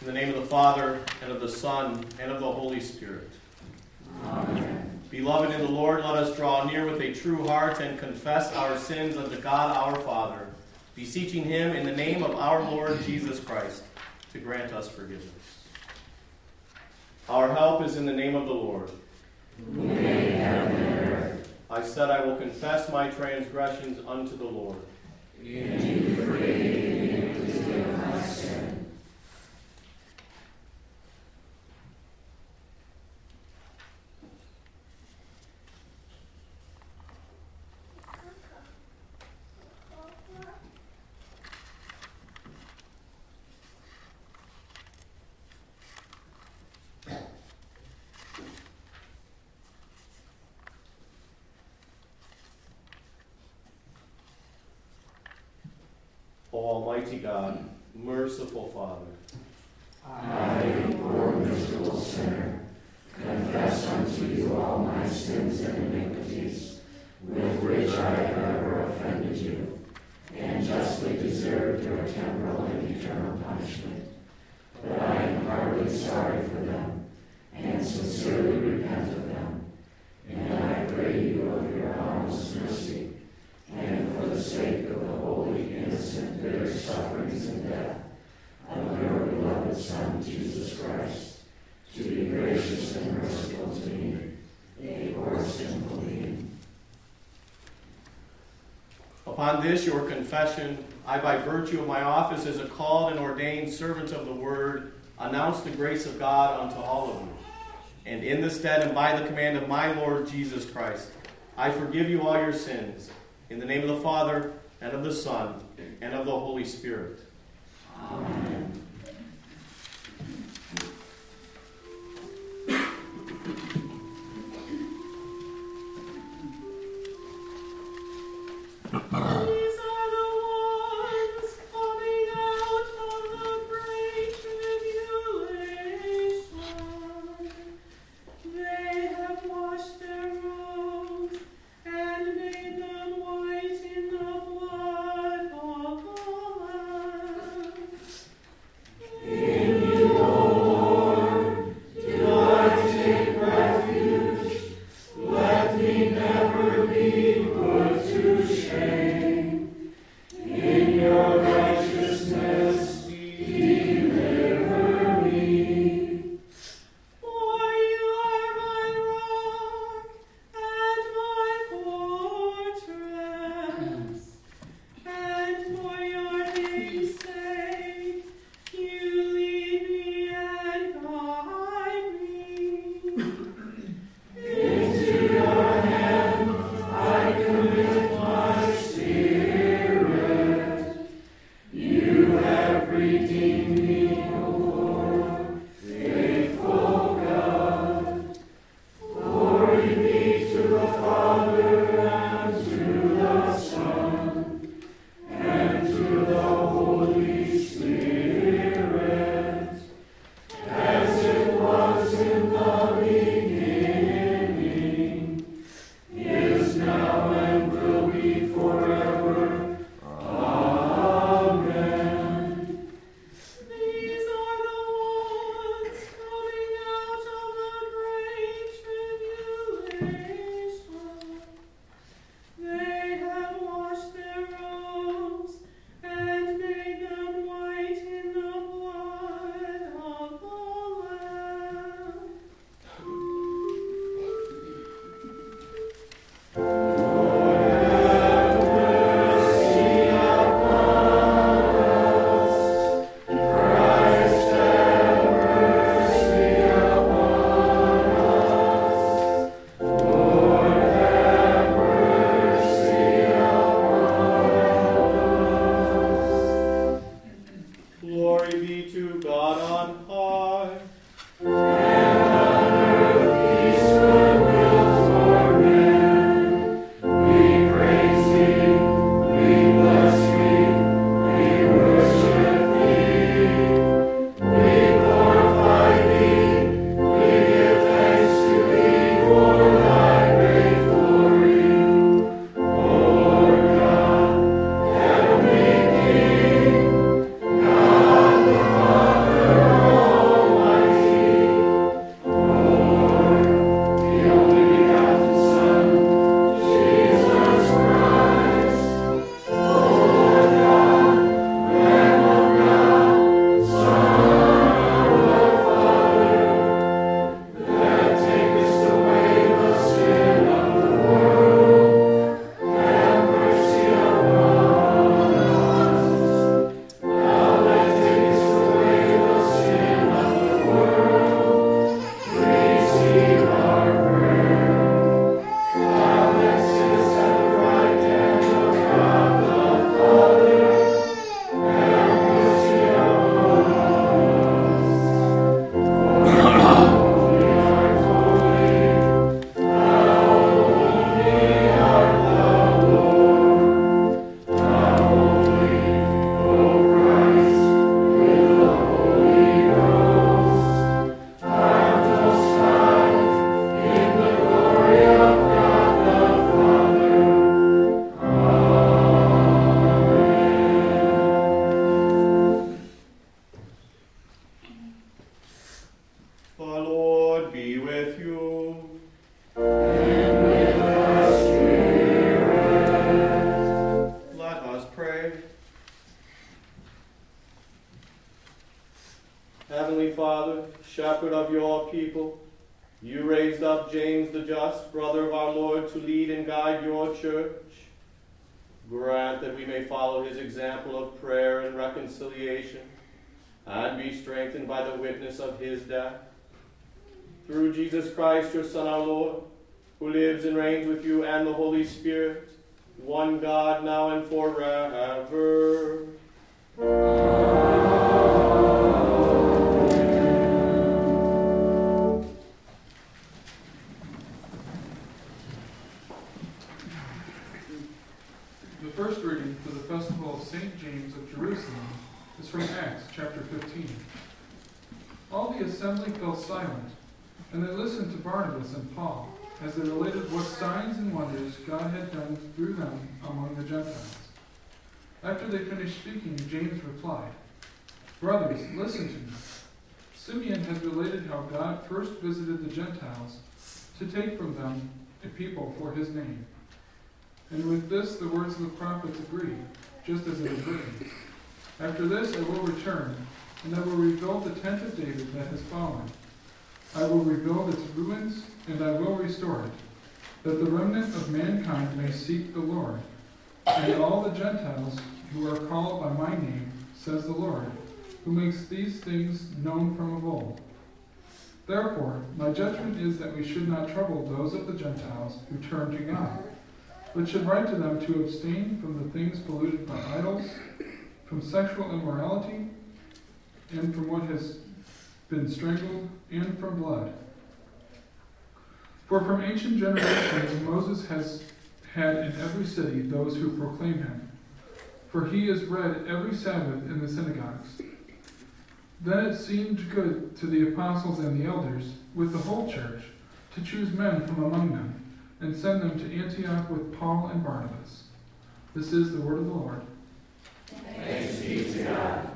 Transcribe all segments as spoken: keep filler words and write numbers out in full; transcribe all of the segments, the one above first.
In the name of the Father, and of the Son, and of the Holy Spirit. Amen. Beloved in the Lord, let us draw near with a true heart and confess our sins unto God our Father, beseeching him in the name of our Lord Jesus Christ to grant us forgiveness. Our help is in the name of the Lord. Who made heaven and earth. I said, I will confess my transgressions unto the Lord. And you forgave the iniquity of my sin. Almighty God, merciful Father, I, a poor miserable sinner, confess unto you all my sins and iniquities, with which I have ever offended you, and justly deserved your temporal and eternal punishment. But I am heartily sorry for them, and sincerely repent of them. And I pray you of your boundless mercy, and for the sake of the holy, innocent, bitter sufferings and death of your beloved Son, Jesus Christ, to be gracious and merciful to me, a poor sinful being. upon this your confession, I, by virtue of my office as a called and ordained servant of the Word, announce the grace of God unto all of you. And in the stead and by the command of my Lord Jesus Christ, I forgive you all your sins, in the name of the Father, and of the Son, and of the Holy Spirit. Amen. These are the ones coming out of the great tribulation. They have washed their robes and made them white in the blood of the Lamb. In you, O Lord, do I take refuge. Let me never be put to shame. shepherd of your people, you raised up James the just, brother of our Lord, to lead and guide your church. Grant that we may follow his example of prayer and reconciliation, and be strengthened by the witness of his death. Through Jesus Christ, your Son, our Lord, who lives and reigns with you and the Holy Spirit, one God, now and forever. The first reading for the festival of Saint James of Jerusalem is from Acts chapter fifteen. All the assembly fell silent, and they listened to Barnabas and Paul as they related what signs and wonders God had done through them among the Gentiles. After they finished speaking, James replied, "Brothers, listen to me. Simeon has related how God first visited the Gentiles to take from them a people for his name. And with this the words of the prophets agree, just as it is written. After this I will return, and I will rebuild the tent of David that has fallen. I will rebuild its ruins, and I will restore it, that the remnant of mankind may seek the Lord, and all the Gentiles who are called by my name, says the Lord, who makes these things known from of old. Therefore, my judgment is that we should not trouble those of the Gentiles who turn to God, but should write to them to abstain from the things polluted by idols, from sexual immorality, and from what has been strangled, and from blood. For from ancient generations Moses has had in every city those who proclaim him, for he is read every Sabbath in the synagogues. Then it seemed good to the apostles and the elders, with the whole church, to choose men from among them, and send them to Antioch with Paul and Barnabas. This is the word of the Lord. Thanks be to God.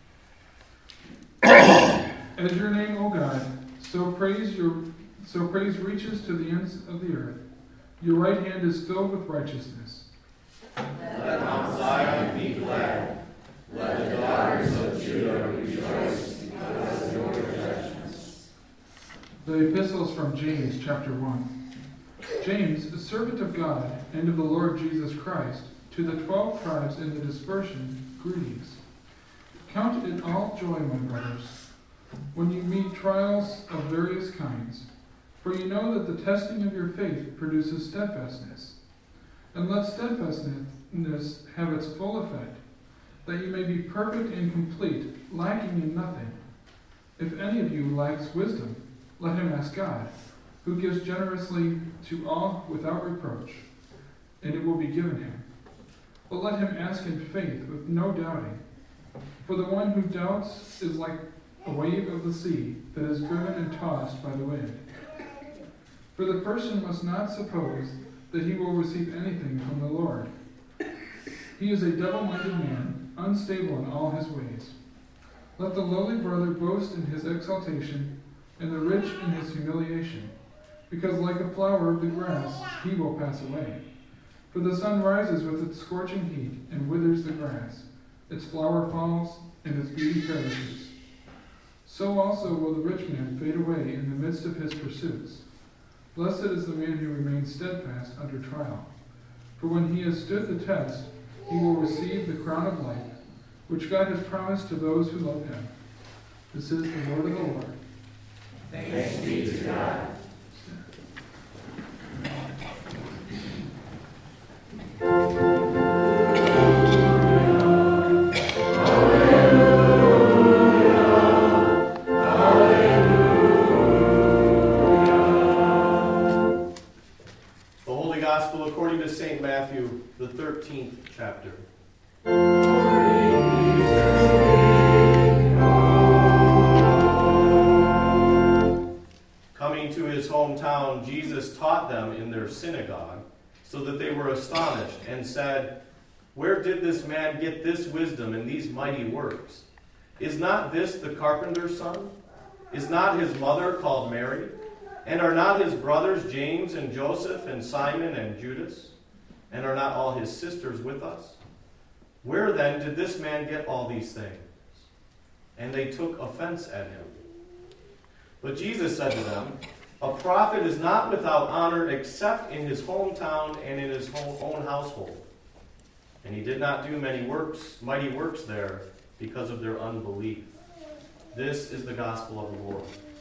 As your name, O God, so praise your so praise reaches to the ends of the earth. Your right hand is filled with righteousness. Let Mount Zion be glad. Let the daughters of Judah rejoice because of your judgments. The epistles from James, chapter one. James, a servant of God and of the Lord Jesus Christ, to the twelve tribes in the dispersion, greetings. Count it all joy, my brothers, when you meet trials of various kinds, for you know that the testing of your faith produces steadfastness. And let steadfastness have its full effect, that you may be perfect and complete, lacking in nothing. If any of you lacks wisdom, let him ask God, who gives generously to all without reproach, and it will be given him. But let him ask in faith with no doubting. For the one who doubts is like a wave of the sea that is driven and tossed by the wind. For the person must not suppose that he will receive anything from the Lord. He is a double-minded man, unstable in all his ways. Let the lowly brother boast in his exaltation, and the rich in his humiliation, because like a flower of the grass, he will pass away. For the sun rises with its scorching heat and withers the grass. Its flower falls, and its beauty perishes. So also will the rich man fade away in the midst of his pursuits. Blessed is the man who remains steadfast under trial. For when he has stood the test, he will receive the crown of life, which God has promised to those who love him. This is the word of the Lord. Thanks be to God. According to Saint Matthew, the thirteenth chapter. Coming to his hometown, Jesus taught them in their synagogue, so that they were astonished and said, "Where did this man get this wisdom and these mighty works? Is not this the carpenter's son? Is not his mother called Mary? And are not his brothers James and Joseph and Simon and Judas? And are not all his sisters with us? Where then did this man get all these things?" And they took offense at him. But Jesus said to them, "A prophet is not without honor except in his hometown and in his own household." And he did not do many works, mighty works there, because of their unbelief. This is the gospel of the Lord.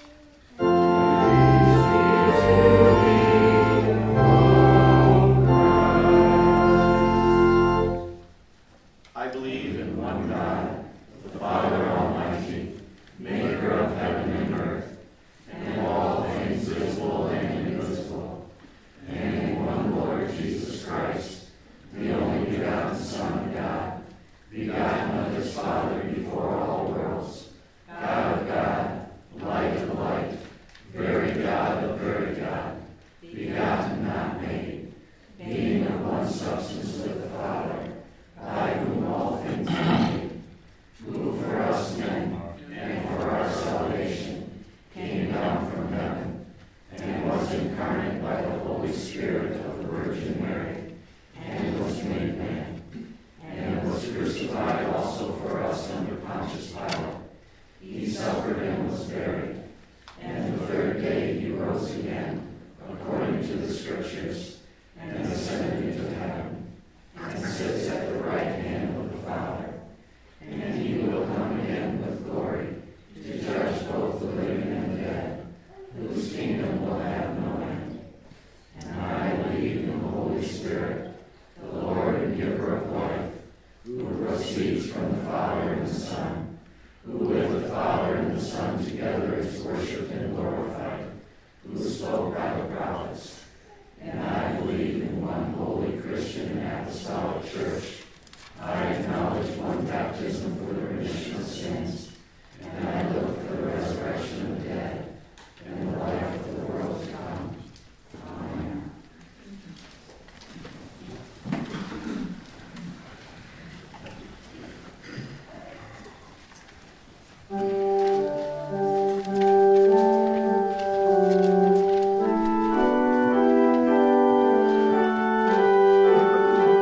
I believe in one God, the Father Almighty, maker of heaven and earth, and all things visible and invisible, and in one Lord Jesus Christ, the only begotten Son of God, begotten of his Father before all worlds, God of God, light of light, very God of very God, begotten, not made, being of one substance with the Father, by whom all things are made, who for us men and for our salvation came down from heaven, and was incarnate by the Holy Spirit of the Virgin Mary, and was made man, and was crucified also for us under Pontius Pilate. He suffered and was buried, and the third day he rose again, according to the Scriptures, and ascended into heaven, and sits at the right hand of the Father. And he will come again with glory, to judge both the living and the dead, whose kingdom will have no end. And I believe in the Holy Spirit, the Lord and giver of life, who proceeds from the Father and the Son, who with the Father and the Son together is worshipped and glorified, who spoke by the prophets. And I believe in one holy Christian and apostolic church. I acknowledge one baptism for the remission of sins, and I look for the resurrection of the dead and the life of the world to come. Amen. Thank you.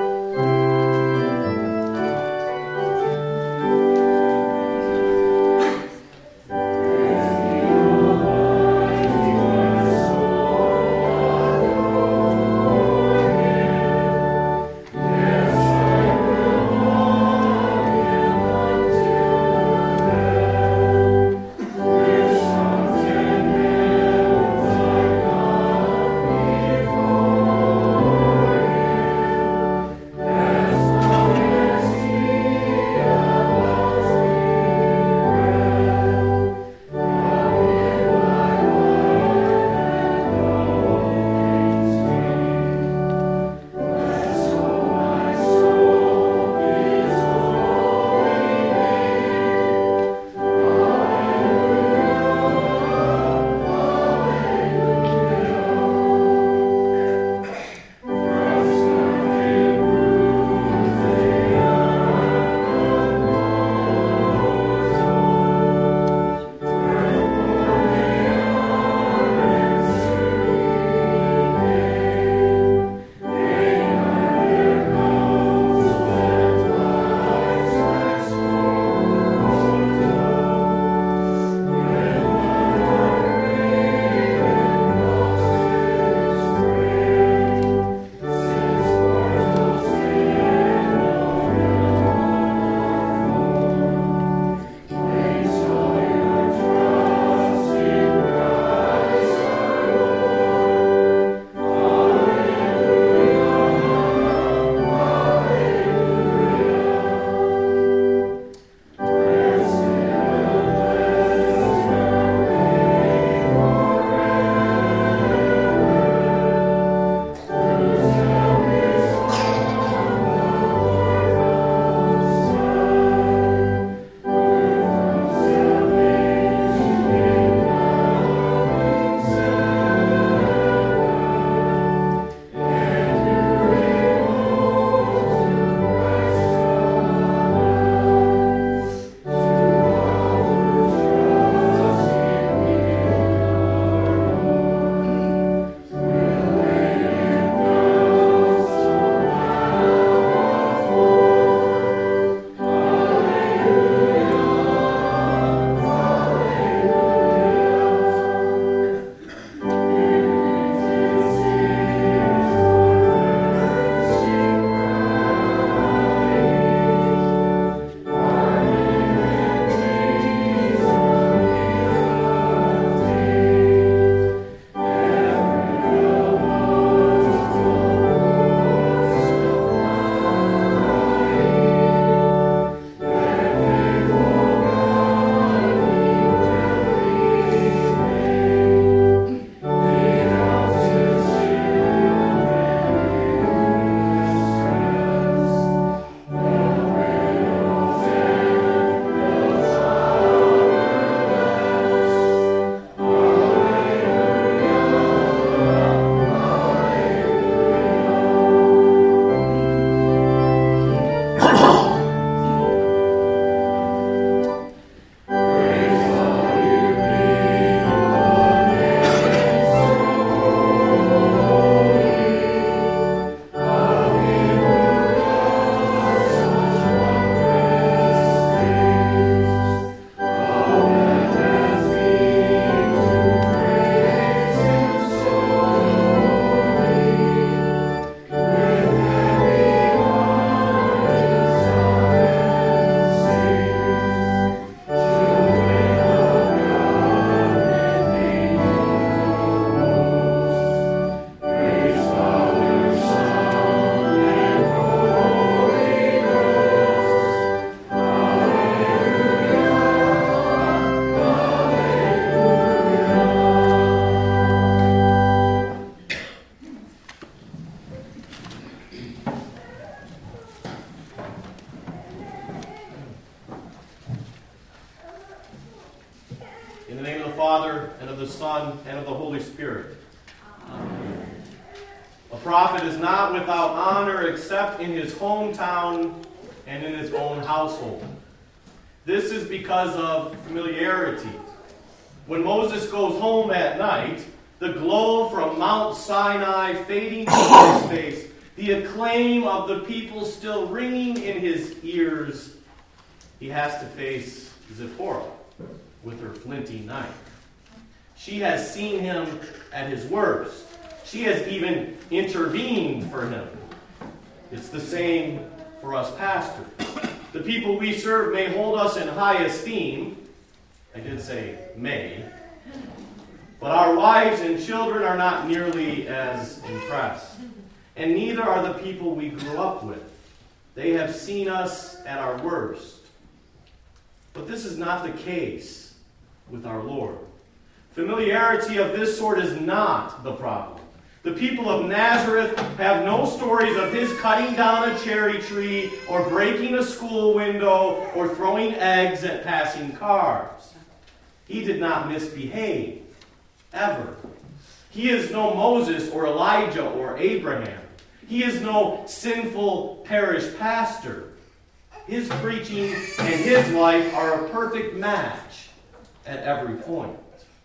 the Son, and of the Holy Spirit. Amen. A prophet is not without honor except in his hometown and in his own household. This is because of familiarity. When Moses goes home at night, the glow from Mount Sinai fading from his face, the acclaim of the people still ringing in his ears, he has to face Zipporah with her flinty knife. She has seen him at his worst. She has even intervened for him. It's the same for us pastors. The people we serve may hold us in high esteem. I did say may. But our wives and children are not nearly as impressed. And neither are the people we grew up with. They have seen us at our worst. But this is not the case with our Lord. Familiarity of this sort is not the problem. The people of Nazareth have no stories of his cutting down a cherry tree or breaking a school window or throwing eggs at passing cars. He did not misbehave, ever. He is no Moses or Elijah or Abraham. He is no sinful parish pastor. His preaching and his life are a perfect match at every point.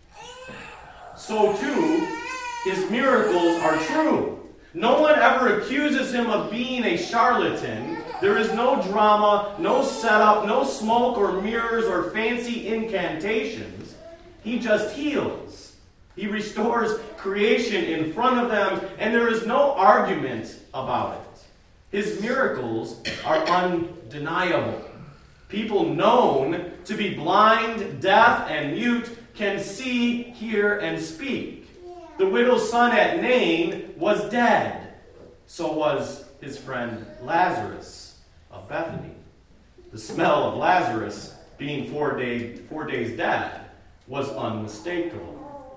So too, his miracles are true. No one ever accuses him of being a charlatan. There is no drama, no setup, no smoke or mirrors or fancy incantations. He just heals. He restores creation in front of them, and there is no argument about it. His miracles are undeniable. People known to be blind, deaf, and mute can see, hear, and speak. The widow's son at Nain was dead. So was his friend Lazarus of Bethany. The smell of Lazarus being four, day, four days dead was unmistakable.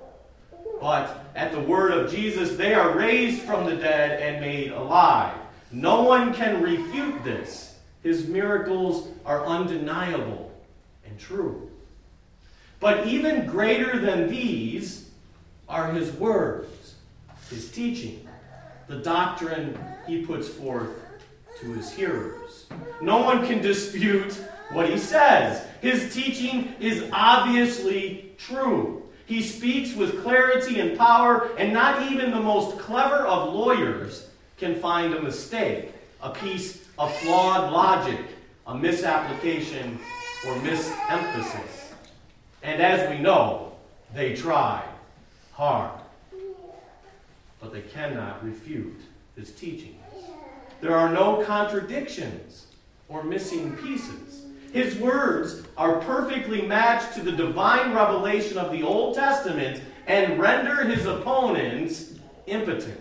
But at the word of Jesus, they are raised from the dead and made alive. No one can refute this. His miracles are undeniable and true. But even greater than these are his words, his teaching, the doctrine he puts forth to his hearers. No one can dispute what he says. His teaching is obviously true. He speaks with clarity and power, and not even the most clever of lawyers can find a mistake, a piece of flawed logic, a misapplication, or misemphasis. And as we know, they try hard. But they cannot refute his teachings. There are no contradictions or missing pieces. His words are perfectly matched to the divine revelation of the Old Testament and render his opponents impotent.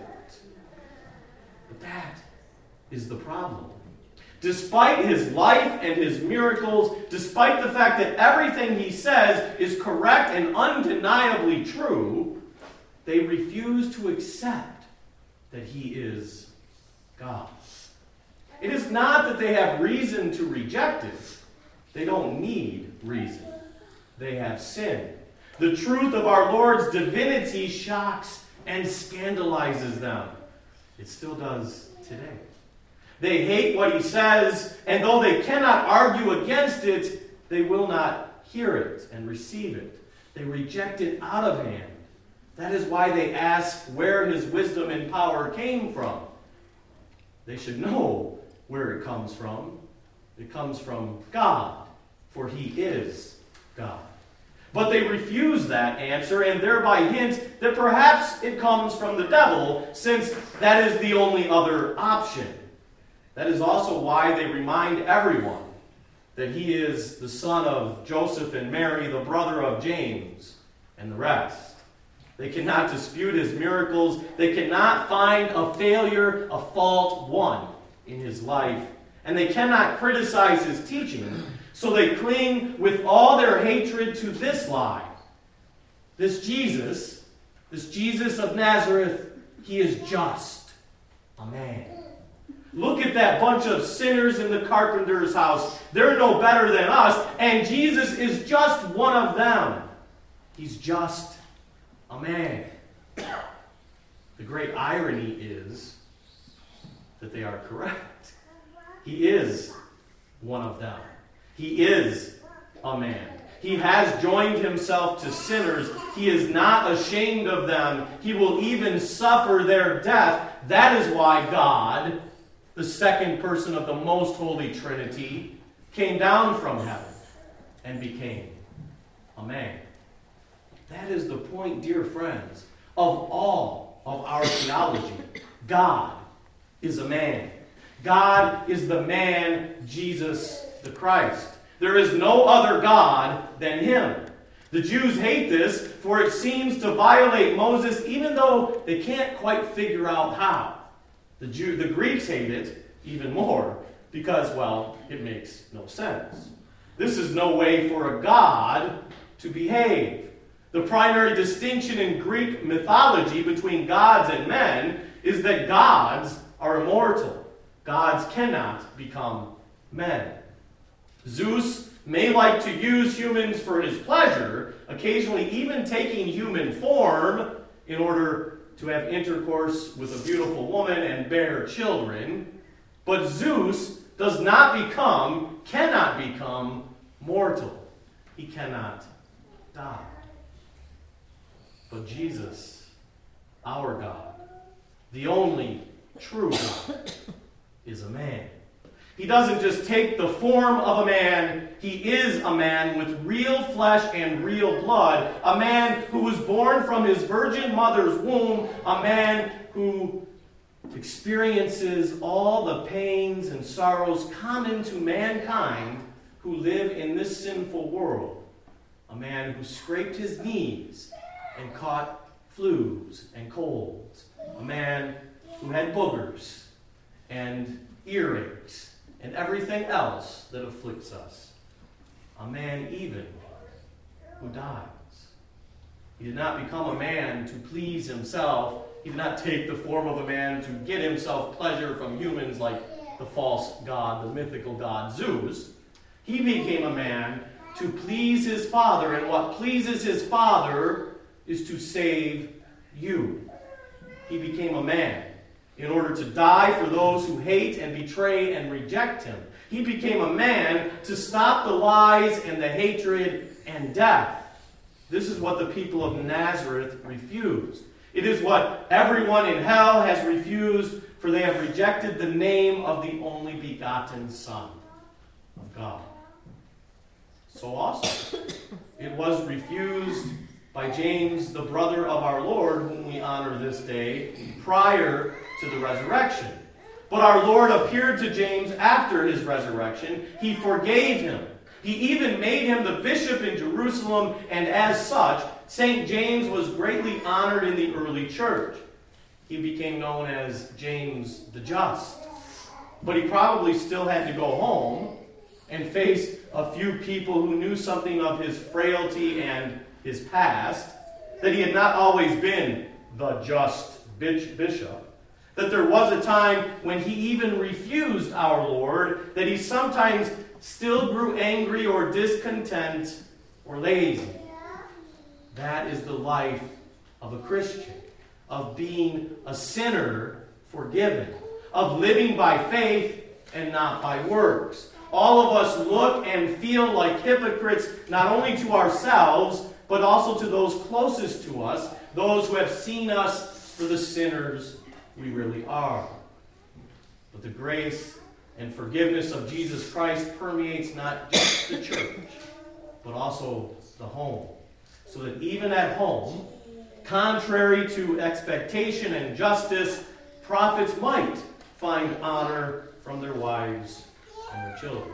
But that is the problem. Despite his life and his miracles, despite the fact that everything he says is correct and undeniably true, they refuse to accept that he is God. It is not that they have reason to reject it. They don't need reason. They have sin. The truth of our Lord's divinity shocks and scandalizes them. It still does today. They hate what he says, and though they cannot argue against it, they will not hear it and receive it. They reject it out of hand. That is why they ask where his wisdom and power came from. They should know where it comes from. It comes from God, for he is God. But they refuse that answer and thereby hint that perhaps it comes from the devil, since that is the only other option. That is also why they remind everyone that he is the son of Joseph and Mary, the brother of James, and the rest. They cannot dispute his miracles. They cannot find a failure, a fault, one in his life. And they cannot criticize his teaching. So they cling with all their hatred to this lie. This Jesus, this Jesus of Nazareth, he is just a man. Look at that bunch of sinners in the carpenter's house. They're no better than us, and Jesus is just one of them. He's just a man. The great irony is that they are correct. He is one of them. He is a man. He has joined himself to sinners. He is not ashamed of them. He will even suffer their death. That is why God, the second person of the most holy Trinity, came down from heaven and became a man. That is the point, dear friends, of all of our theology. God is a man. God is the man, Jesus the Christ. There is no other God than him. The Jews hate this, for it seems to violate Moses, even though they can't quite figure out how. The Jew, the Greeks hate it even more, because, well, it makes no sense. This is no way for a God to behave. The primary distinction in Greek mythology between gods and men is that gods are immortal. Gods cannot become men. Zeus may like to use humans for his pleasure, occasionally even taking human form in order to have intercourse with a beautiful woman and bear children. But Zeus does not become, cannot become mortal. He cannot die. But Jesus, our God, the only true God, is a man. He doesn't just take the form of a man. He is a man with real flesh and real blood. A man who was born from his virgin mother's womb. A man who experiences all the pains and sorrows common to mankind who live in this sinful world. A man who scraped his knees and caught flus and colds. A man who had boogers and earaches and everything else that afflicts us. A man even who dies. He did not become a man to please himself. He did not take the form of a man to get himself pleasure from humans like the false god, the mythical god Zeus. He became a man to please his Father, and what pleases his Father is to save you. He became a man in order to die for those who hate and betray and reject him. He became a man to stop the lies and the hatred and death. This is what the people of Nazareth refused. It is what everyone in hell has refused, for they have rejected the name of the only begotten Son of God. So also, it was refused by James, the brother of our Lord, whom we honor this day, prior to the resurrection. But our Lord appeared to James after his resurrection. He forgave him. He even made him the bishop in Jerusalem, and as such, Saint James was greatly honored in the early church. He became known as James the Just. But he probably still had to go home and face a few people who knew something of his frailty and his past, that he had not always been the just bishop, that there was a time when he even refused our Lord, that he sometimes still grew angry or discontent or lazy. That is the life of a Christian, of being a sinner forgiven, of living by faith and not by works. All of us look and feel like hypocrites, not only to ourselves, but also to those closest to us, those who have seen us for the sinners we really are. But the grace and forgiveness of Jesus Christ permeates not just the church, but also the home. So that even at home, contrary to expectation and justice, prophets might find honor from their wives and their children.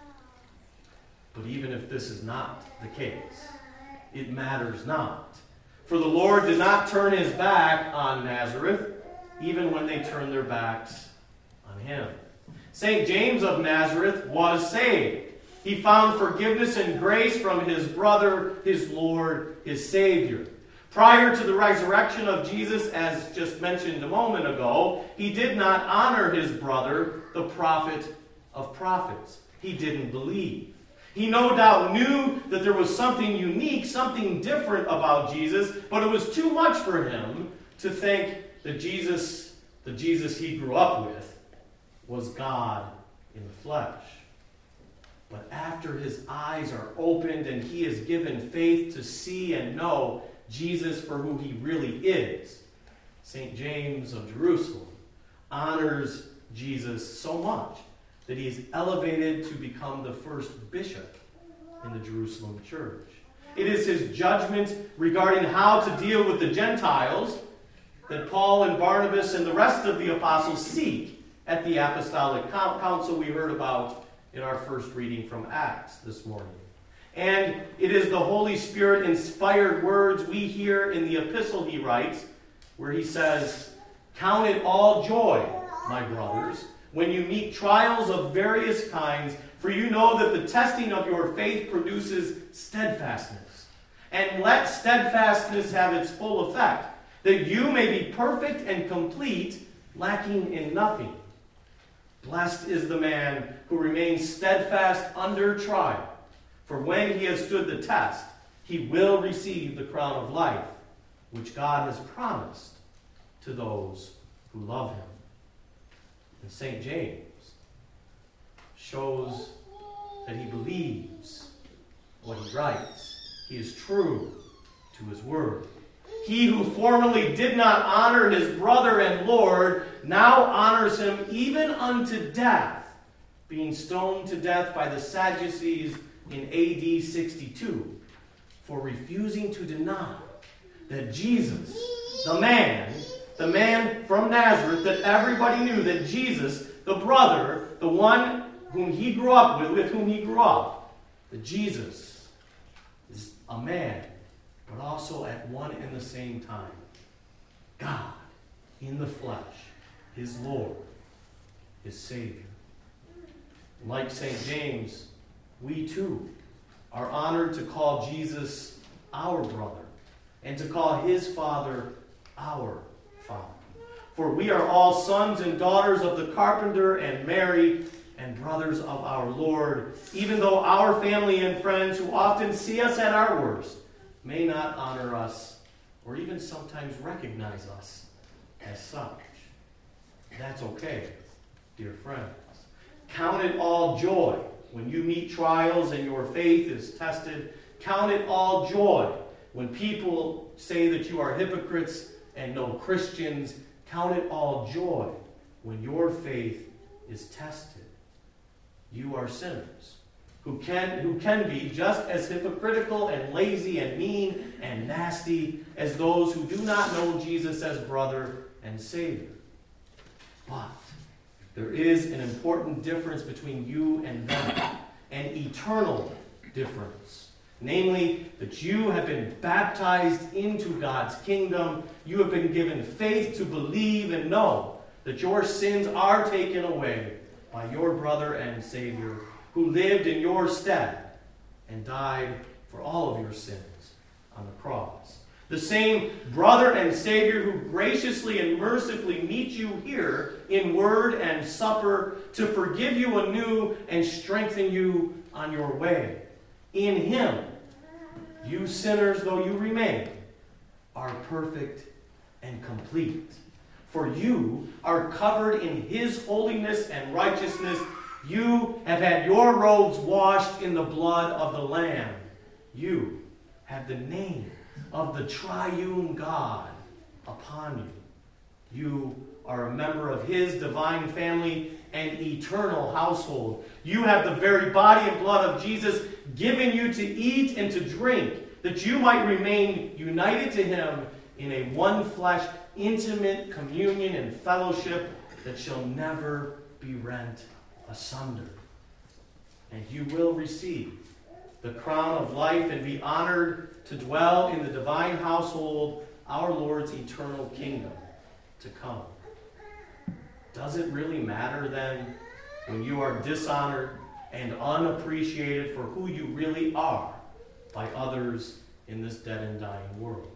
But even if this is not the case, it matters not. For the Lord did not turn his back on Nazareth, even when they turned their backs on him. Saint James of Nazareth was saved. He found forgiveness and grace from his brother, his Lord, his Savior. Prior to the resurrection of Jesus, as just mentioned a moment ago, he did not honor his brother, the prophet of prophets. He didn't believe. He no doubt knew that there was something unique, something different about Jesus, but it was too much for him to think that Jesus, the Jesus he grew up with, was God in the flesh. But after his eyes are opened and he is given faith to see and know Jesus for who he really is, Saint James of Jerusalem honors Jesus so much that he is elevated to become the first bishop in the Jerusalem church. It is his judgment regarding how to deal with the Gentiles that Paul and Barnabas and the rest of the apostles seek at the apostolic council we heard about in our first reading from Acts this morning. And it is the Holy Spirit-inspired words we hear in the epistle he writes, where he says, "Count it all joy, my brothers, when you meet trials of various kinds, for you know that the testing of your faith produces steadfastness. And let steadfastness have its full effect, that you may be perfect and complete, lacking in nothing. Blessed is the man who remains steadfast under trial, for when he has stood the test, he will receive the crown of life, which God has promised to those who love him." And Saint James shows that he believes what he writes. He is true to his word. He who formerly did not honor his brother and Lord now honors him even unto death, being stoned to death by the Sadducees in A D sixty-two for refusing to deny that Jesus, the man, the man from Nazareth that everybody knew, that Jesus, the brother, the one whom he grew up with, with whom he grew up, that Jesus is a man, but also at one and the same time, God in the flesh, his Lord, his Savior. Like Saint James, we too are honored to call Jesus our brother and to call his Father our Father. For we are all sons and daughters of the carpenter and Mary, and brothers of our Lord, even though our family and friends who often see us at our worst may not honor us or even sometimes recognize us as such. That's okay, dear friends. Count it all joy when you meet trials and your faith is tested. Count it all joy when people say that you are hypocrites and no Christians. Count it all joy when your faith is tested. You are sinners who can, who can be just as hypocritical and lazy and mean and nasty as those who do not know Jesus as brother and Savior. But there is an important difference between you and them, an eternal difference. Namely, that you have been baptized into God's kingdom. You have been given faith to believe and know that your sins are taken away by your brother and Savior, who lived in your stead and died for all of your sins on the cross. The same brother and Savior who graciously and mercifully meets you here in word and supper to forgive you anew and strengthen you on your way. In him, you sinners, though you remain, are perfect and complete. For you are covered in his holiness and righteousness. You have had your robes washed in the blood of the Lamb. You have the name of the triune God upon you. You are a member of his divine family and eternal household. You have the very body and blood of Jesus given you to eat and to drink, that you might remain united to him in a one flesh, intimate communion and fellowship that shall never be rent asunder. And you will receive the crown of life and be honored to dwell in the divine household, our Lord's eternal kingdom to come. Does it really matter then when you are dishonored and unappreciated for who you really are by others in this dead and dying world?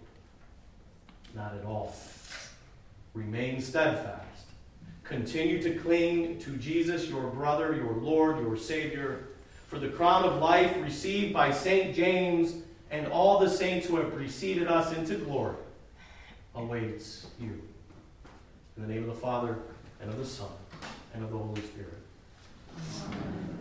Not at all. Remain steadfast. Continue to cling to Jesus, your brother, your Lord, your Savior. for the crown of life received by Saint James and all the saints who have preceded us into glory awaits you. In the name of the Father, and of the Son, and of the Holy Spirit. Amen.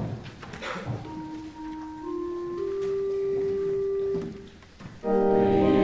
Amen.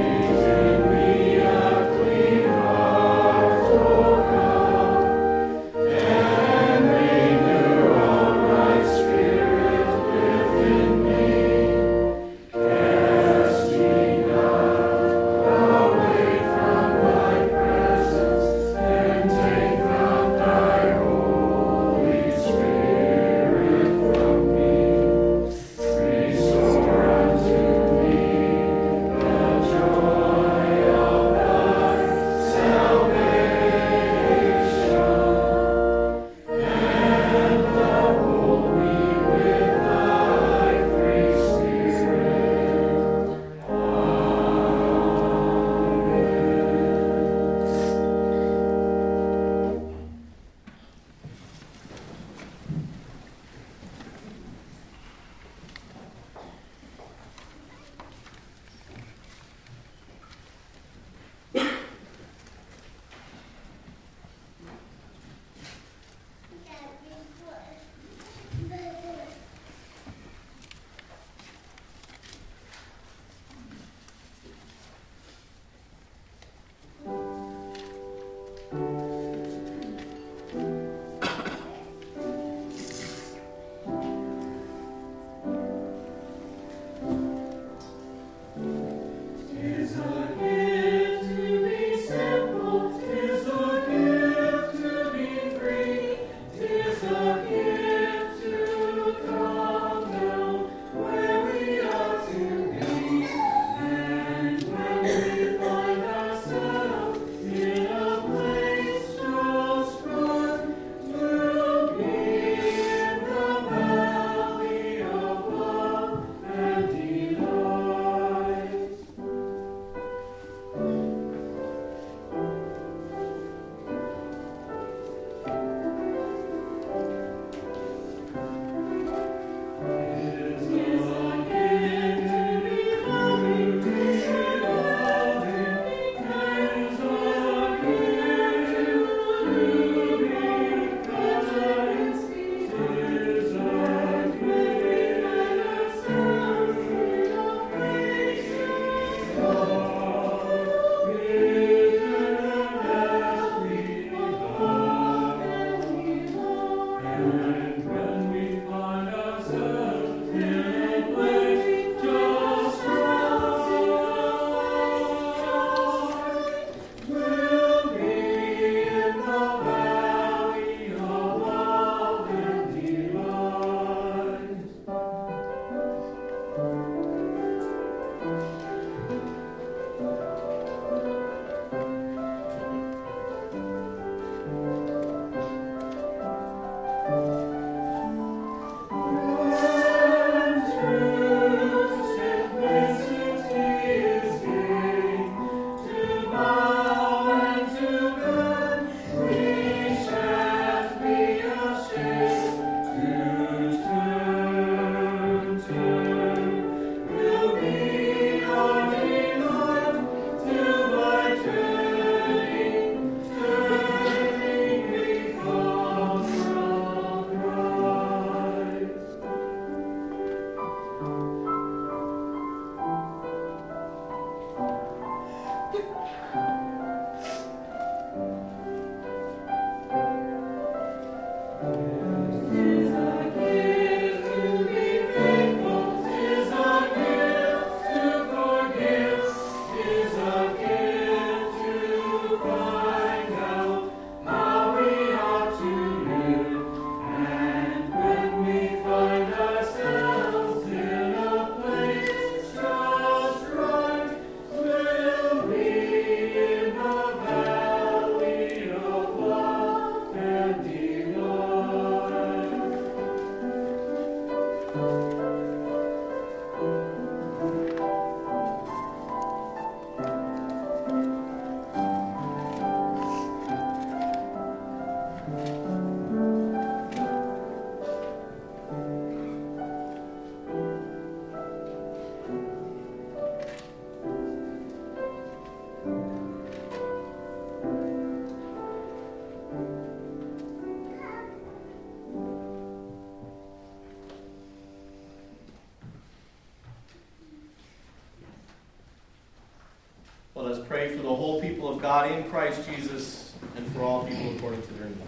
Let us pray for the whole people of God in Christ Jesus and for all people according to their needs.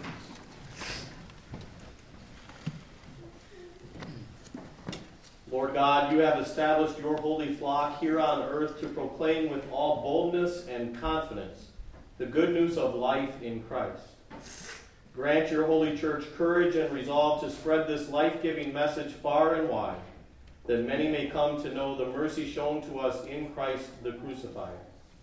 Lord God, you have established your holy flock here on earth to proclaim with all boldness and confidence the good news of life in Christ. Grant your holy church courage and resolve to spread this life-giving message far and wide, that many may come to know the mercy shown to us in Christ the crucified.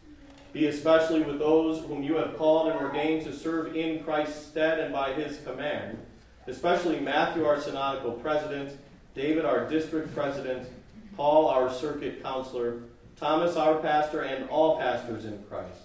Be especially with those whom you have called and ordained to serve in Christ's stead and by his command, especially Matthew, our synodical president, David, our district president, Paul, our circuit counselor, Thomas, our pastor, and all pastors in Christ.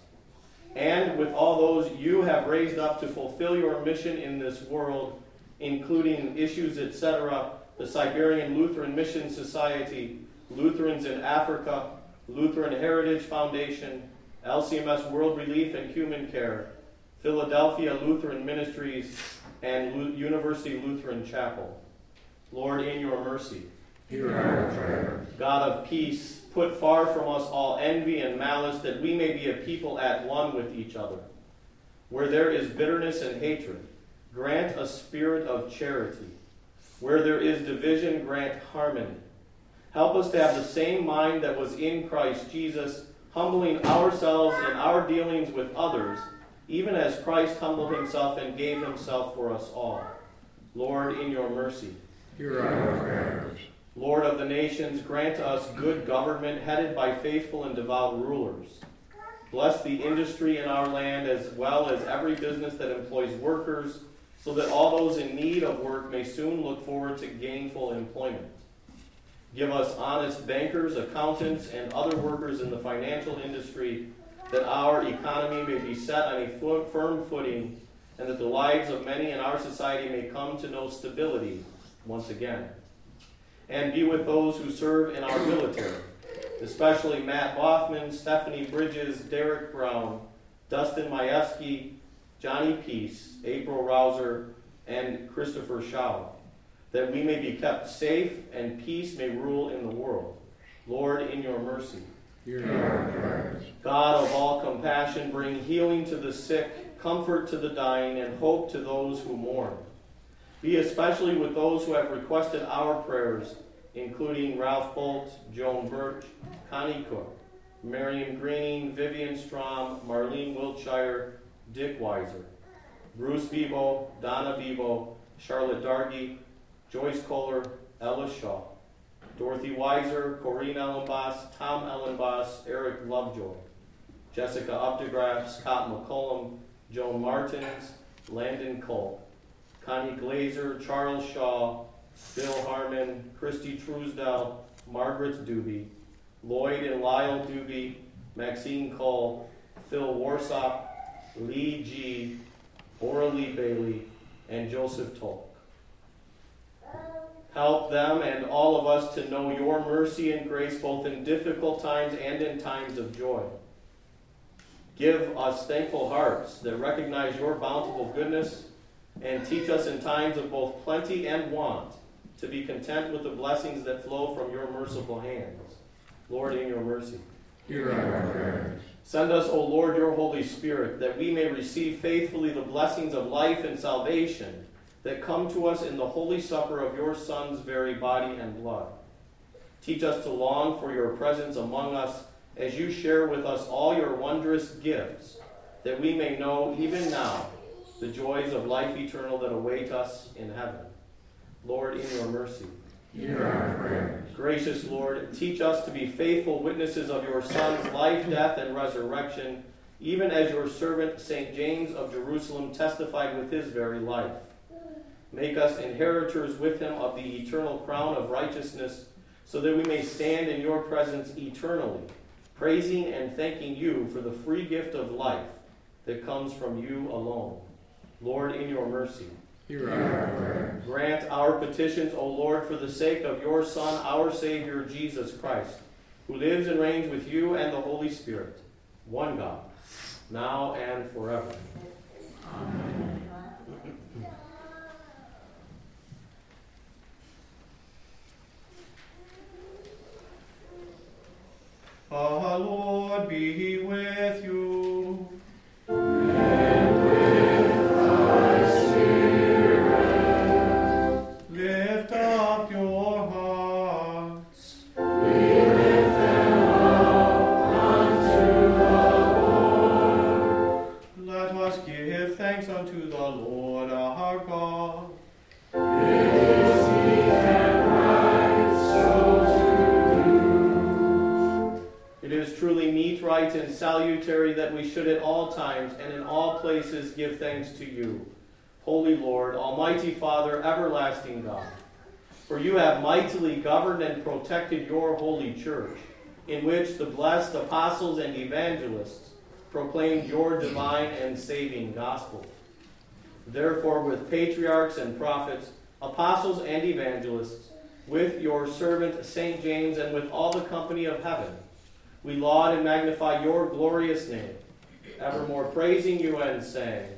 And with all those you have raised up to fulfill your mission in this world, including Issues, et cetera, the Siberian Lutheran Mission Society, Lutherans in Africa, Lutheran Heritage Foundation, L C M S World Relief and Human Care, Philadelphia Lutheran Ministries, and Lu- University Lutheran Chapel. Lord, in your mercy, hear our prayer. God of peace, put far from us all envy and malice, that we may be a people at one with each other. Where there is bitterness and hatred, grant a spirit of charity. Where there is division, grant harmony. Help us to have the same mind that was in Christ Jesus, humbling ourselves in our dealings with others, even as Christ humbled himself and gave himself for us all. Lord, in your mercy, hear our prayers. Lord of the nations, grant us good government headed by faithful and devout rulers. Bless the industry in our land as well as every business that employs workers, so that all those in need of work may soon look forward to gainful employment. Give us honest bankers, accountants, and other workers in the financial industry, that our economy may be set on a firm footing, and that the lives of many in our society may come to know stability once again. And be with those who serve in our military, especially Matt Hoffman, Stephanie Bridges, Derek Brown, Dustin Majewski, Johnny Peace, April Rouser, and Christopher Shaw, that we may be kept safe and peace may rule in the world. Lord, in your mercy, hear our prayers. God of all compassion, bring healing to the sick, comfort to the dying, and hope to those who mourn. Be especially with those who have requested our prayers, including Ralph Bolt, Joan Birch, Connie Cook, Marion Greening, Vivian Strom, Marlene Wiltshire, Dick Weiser, Bruce Bebo, Donna Bebo, Charlotte Dargy, Joyce Kohler, Ella Shaw, Dorothy Weiser, Corinne Ellenboss, Tom Ellenboss, Eric Lovejoy, Jessica Updegraff, Scott McCollum, Joan Martins, Landon Cole, Connie Glazer, Charles Shaw, Bill Harmon, Christy Truesdell, Margaret Doobie, Lloyd and Lyle Doobie, Maxine Cole, Phil Warsop, Lee G., Oralee Bailey, and Joseph Tolk. Help them and all of us to know your mercy and grace both in difficult times and in times of joy. Give us thankful hearts that recognize your bountiful goodness, and teach us in times of both plenty and want to be content with the blessings that flow from your merciful hands. Lord, in your mercy, hear our prayers. send us, O Lord, your Holy Spirit, that we may receive faithfully the blessings of life and salvation that come to us in the holy supper of your Son's very body and blood. Teach us to long for your presence among us as you share with us all your wondrous gifts, that we may know even now the joys of life eternal that await us in heaven. Lord, in your mercy, hear our prayers. Gracious Lord, teach us to be faithful witnesses of your Son's life, death, and resurrection, even as your servant Saint James of Jerusalem testified with his very life. Make us inheritors with him of the eternal crown of righteousness, so that we may stand in your presence eternally, praising and thanking you for the free gift of life that comes from you alone. Lord, in your mercy, hear our prayers. grant our petitions, O Lord, for the sake of your Son, our Savior, Jesus Christ, who lives and reigns with you and the Holy Spirit, one God, now and forever. Amen. The Lord be with you. And with thy spirit. Lift up your hearts. We lift them up unto the Lord. Let us give thanks unto the Lord our God. It is meet and right so to do. It is truly meet, right, and salutary that we should at all times and in all places give thanks to you, Holy Lord, Almighty Father, everlasting God. For you have mightily governed and protected your holy church, in which the blessed apostles and evangelists proclaimed your divine and saving gospel. Therefore, with patriarchs and prophets, apostles and evangelists, with your servant Saint James, and with all the company of heaven, we laud and magnify your glorious name, evermore praising you and saying,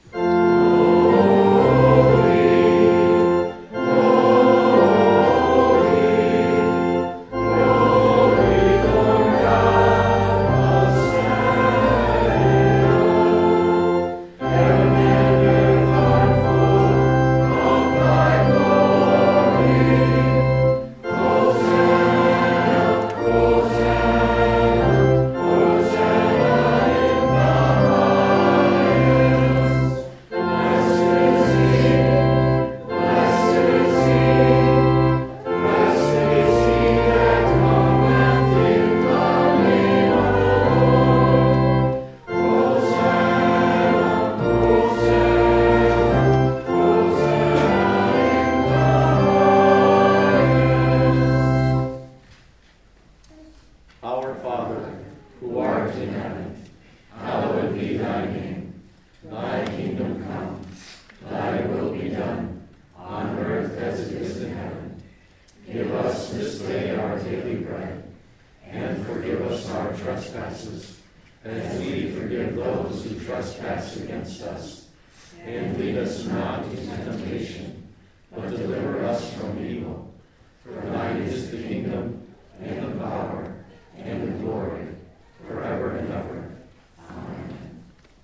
Our Father, Who art in heaven, hallowed be thy name. Thy kingdom come, thy will be done, on earth as it is in heaven. Give us this day our daily bread, and forgive us our trespasses, as we forgive those who trespass against us. And lead us not into temptation, but deliver us from evil. For thine is the kingdom, and the power, and the glory, forever and ever. Amen.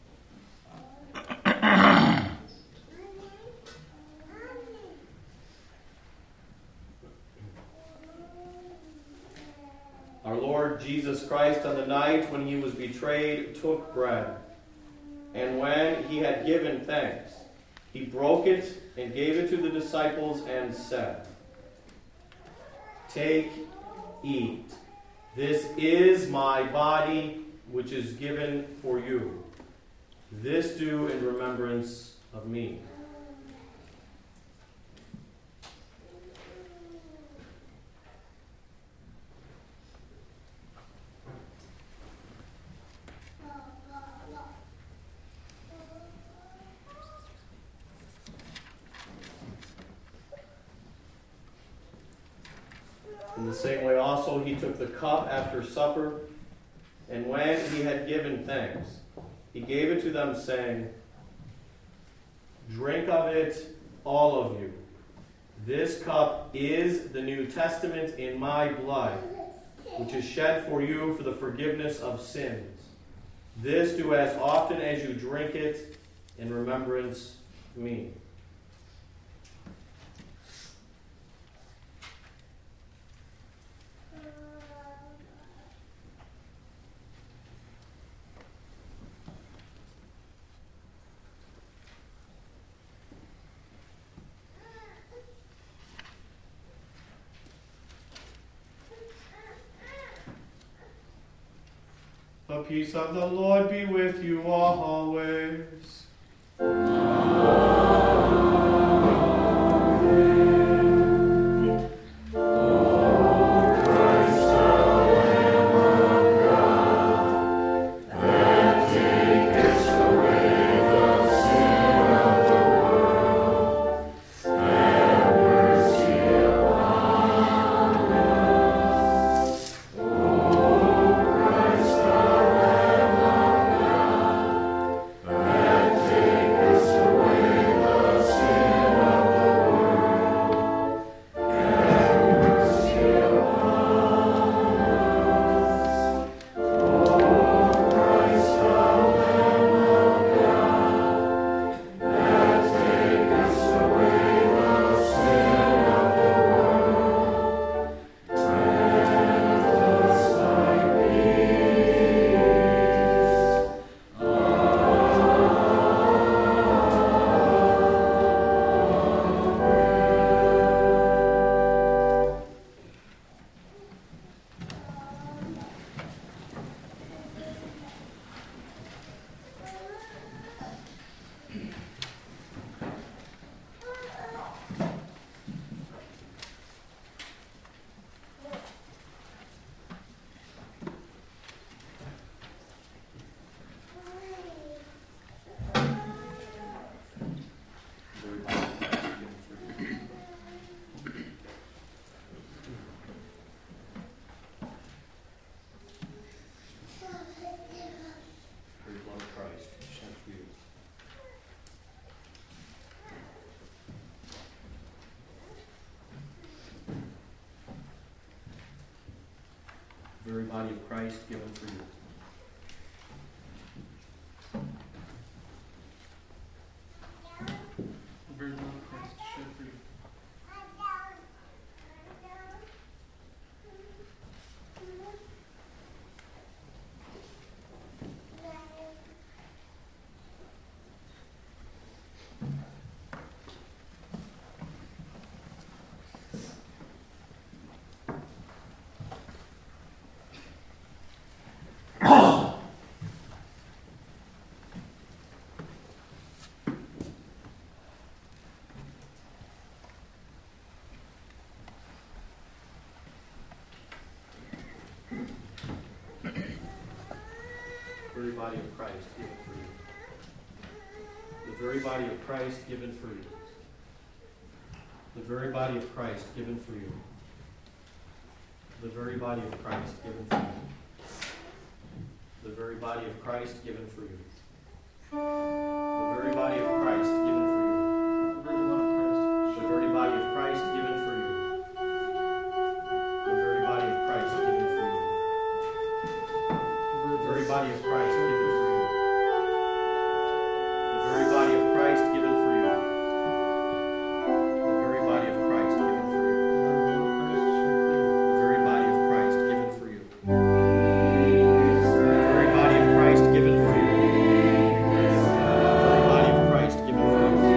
our Lord Jesus Christ, on the night when he was betrayed, took bread. And when he had given thanks, he broke it and gave it to the disciples and said, "Take, eat. This is my body, which is given for you. This do in remembrance of me." In the same way also he took the cup after supper, and when he had given thanks, he gave it to them, saying, "Drink of it, all of you. This cup is the New Testament in my blood, which is shed for you for the forgiveness of sins. This do as often as you drink it in remembrance of me." The peace of the Lord be with you always. That take us away body of Christ given for you. The very blood of Christ shed for you. Very body of Christ given for you. The very body of Christ given for you. The very body of Christ given for you. The very body of Christ given for you. The very body of Christ given for you. The very body of Christ given for you. The very body of Christ given for you. The very body of Christ given for you. The very body of Christ given for you. The very body of Christ given for you. The very body of Christ given for you. The very body of Christ given for you. The very body of Christ given for you. The very body of Christ given for you.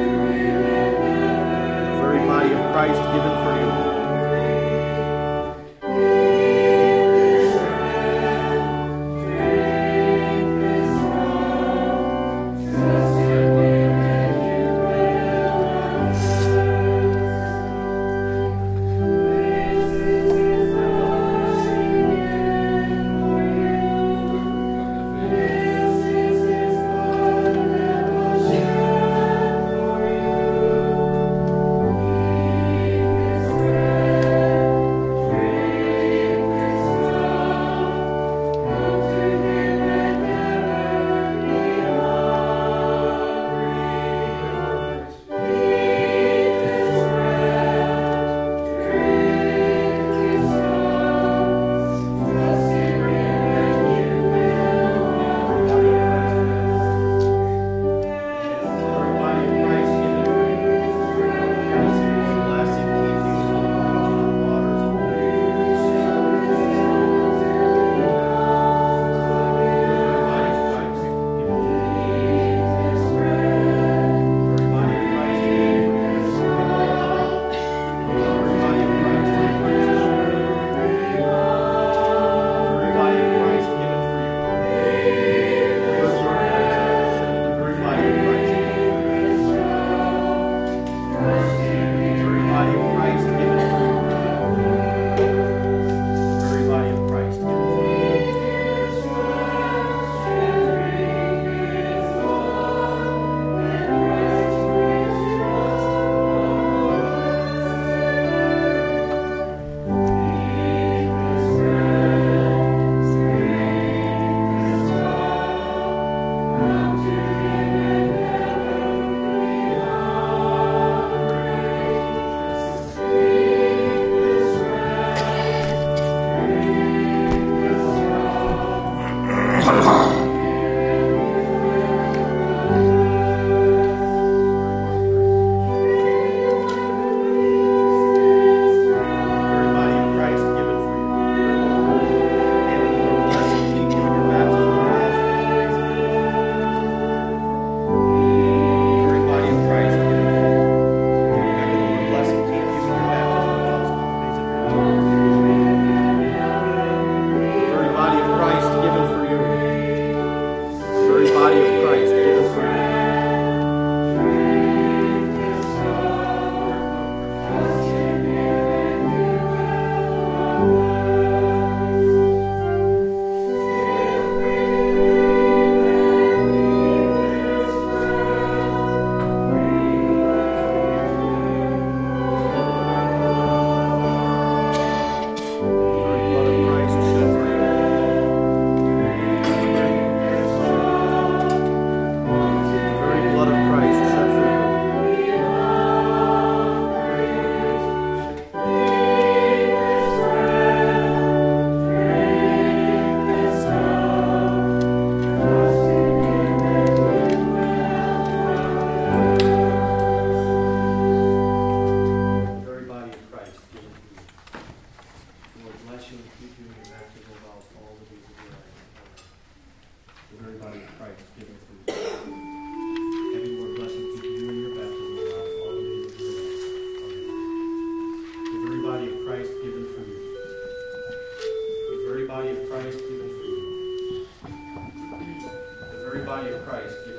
Christ given for you. Heavenly Lord, blessing keep you in your baptism now, all of you in your life. The very body of Christ given for you. The very body of Christ given for you. The very body of Christ given for you.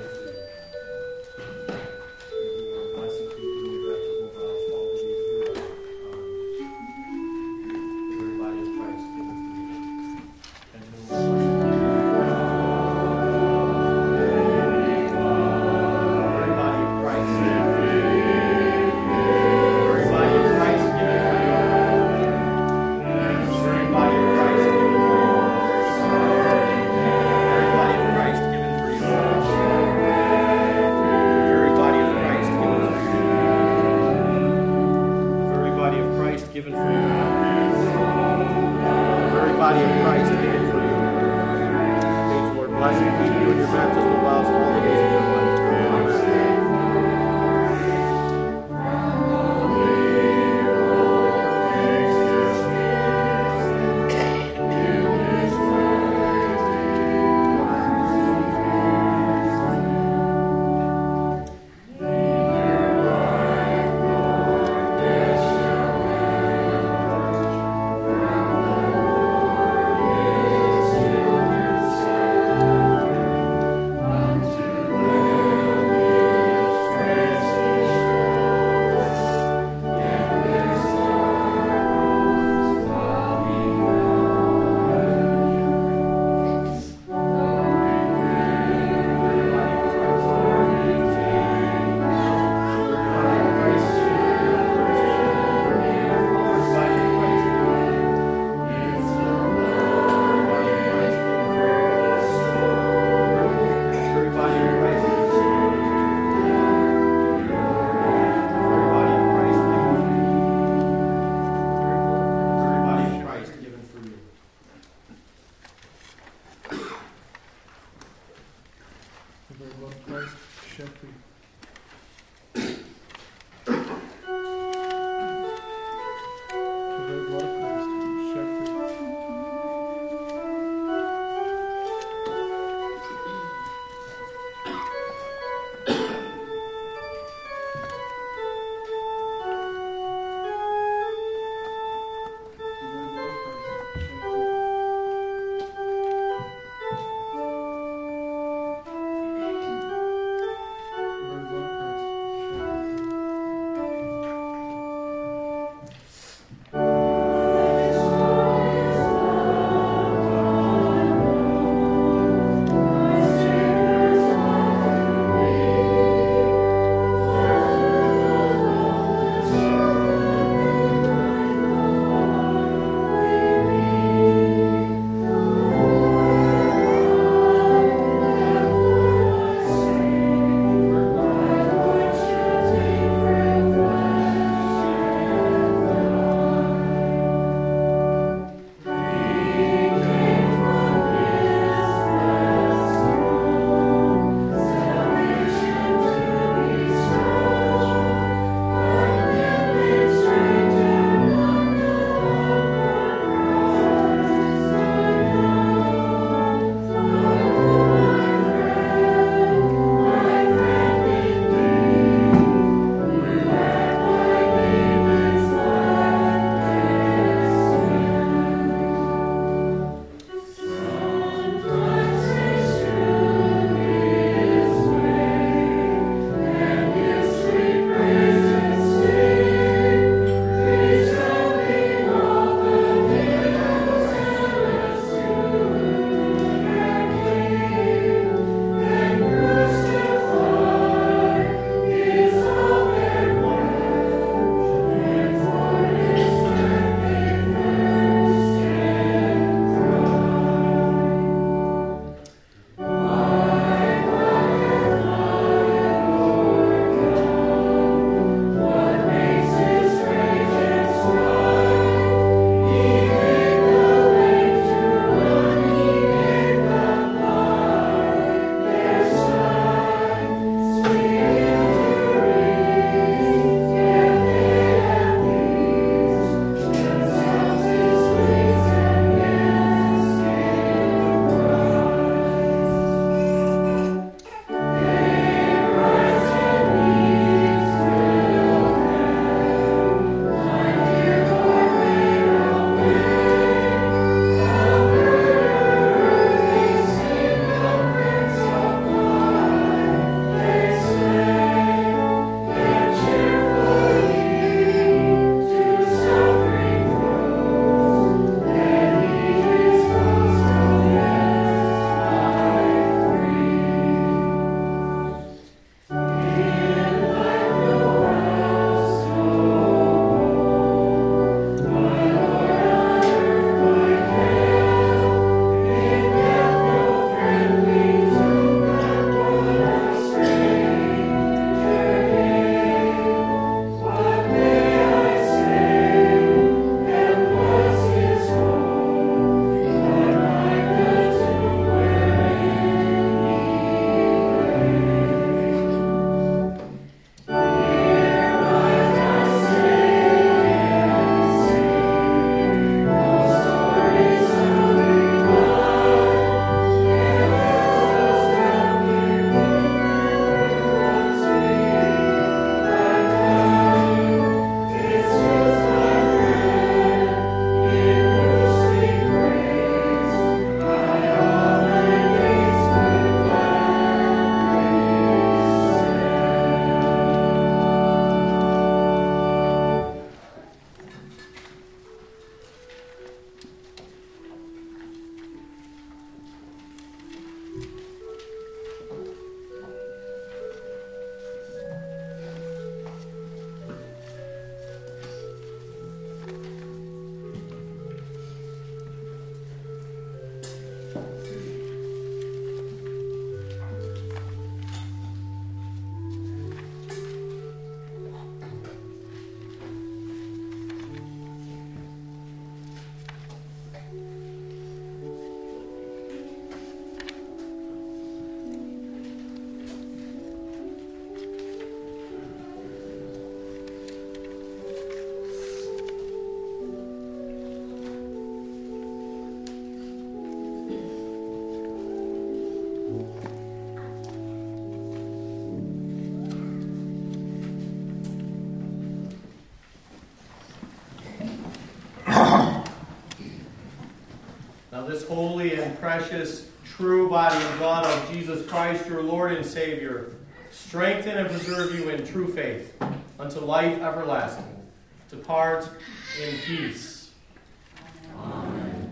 this holy and precious, true body and blood of Jesus Christ, your Lord and Savior, strengthen and preserve you in true faith unto life everlasting. Depart in peace. Amen.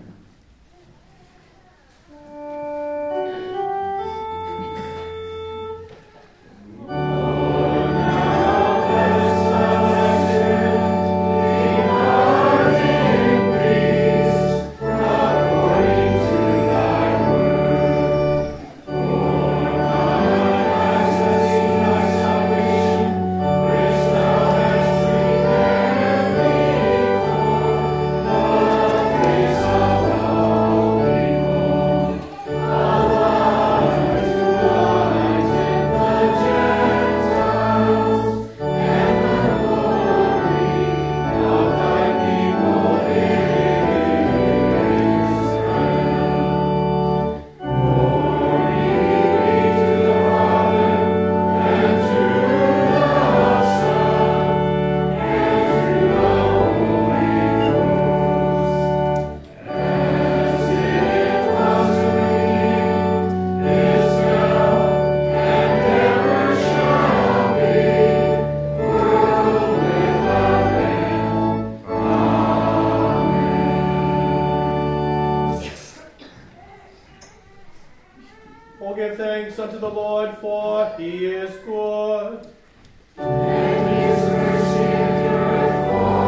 Oh, give thanks unto the Lord, for he is good. And his mercy endureth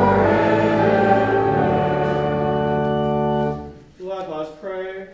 forever. Let us pray.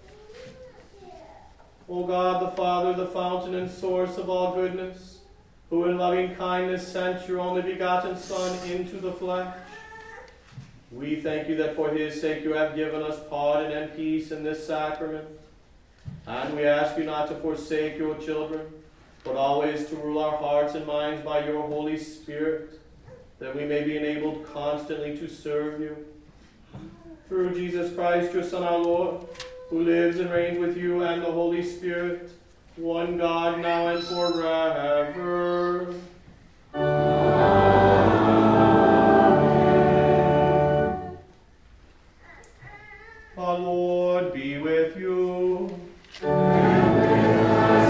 O God, the Father, the fountain and source of all goodness, who in loving kindness sent your only begotten Son into the flesh, we thank you that for his sake you have given us pardon and peace in this sacrament. And we ask you not to forsake your children, but always to rule our hearts and minds by your Holy Spirit, that we may be enabled constantly to serve you. Through Jesus Christ, your Son, our Lord, who lives and reigns with you and the Holy Spirit, one God, now and forever. Amen. The Lord be with you. And with thy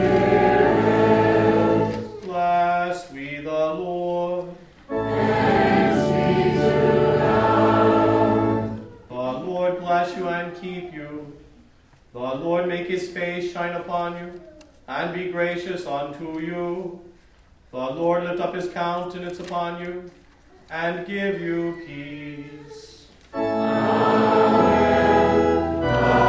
spirit. Bless we the Lord. Thanks be to God. The Lord bless you and keep you. The Lord make his face shine upon you and be gracious unto you. The Lord lift up his countenance upon you and give you peace. Amen.